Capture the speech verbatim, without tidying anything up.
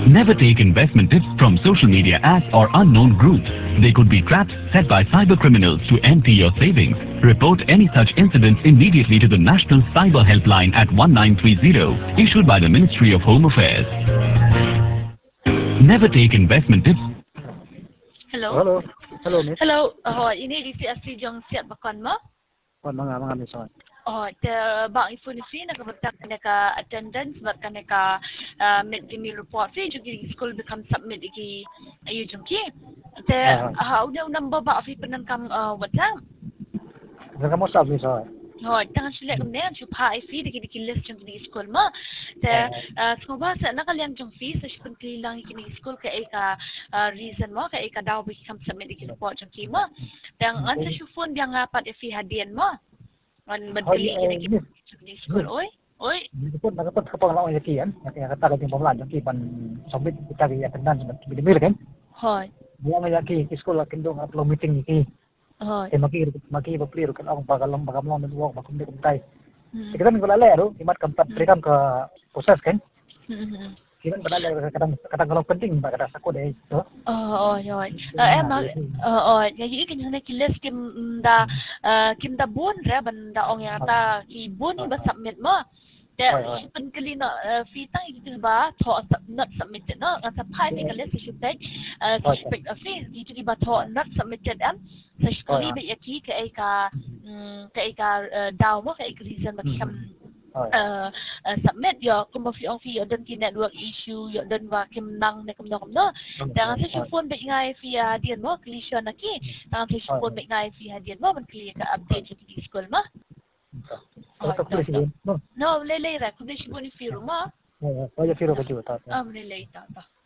Never take investment tips from social media ads or unknown groups. They could be traps set by cyber criminals to empty your savings. Report any such incidents immediately to the National Cyber Helpline at one nine three zero, issued by the Ministry of Home Affairs. Never take investment tips. Hello. Hello. Hello, miss. Hello. Oh, ini di si asli jong siat bakon mo. Oh, mga mga miss. Oh. Oh, te bang info ni free nakabatak ka attendance bat ka med dimi report free juga di school become submit iki ayu jong ki. Te ha una number ba fi penan kam WhatsApp. Naka mo sab miss. Oh. Oh, tangan sila kung na yung pa ay fee, dikit dikit list yung kini school mo. Te, kung ba sa nakaliang yung fee, sa siya kung lang yung kini school, kaya ka reason mo, kaya ka daw become submit dikit report yung kimo. Te, ang sa siya phone, biang nga pat fee hadian mo. Ang madali yung kini school, oy. Oy. Dito po, nakapot ka pa lang ang yakian. Kaya katagad yung pamalan, yung kipan, submit, itagi attendance, binimil kan? Hoy. Buang nga yaki, school, akin doon, at meeting yaki. Hoy. Eh, maki, maki, maki, kan ang pagalang, pagalang, nagwak, makundi kumtay. Kita kan wala lero, imat kampat, trikam ka proses kan? Kita kan wala kadang kadang kalau penting ba kada sako deh. Oh, oh, oh. Eh, mag, oh, oh, ngayon ikin na kilis kim da kim da bon re banda ong yata ki bon ba submit mo. Te penkali na fitang itu ba to not submitted no ngata pai ni kalis si tek expect a fee itu ba to not submitted am sa skuli ba yaki ka ay ka ka ay ka daw mo ka ay reason ba kam submit yo kung ba fi ong fi yo dan ki network issue yo dan ba kim nang ne kam no kam no dan sa phone ba ngai fi dian mo clear na ki dan sa phone ba ngai fi dian mo man clear ka update yo ki school ma. Oh, no, no, lele ra, kundi si boni firu ma. Oh, ya firu ka juga ta. Ah, lele ta ta.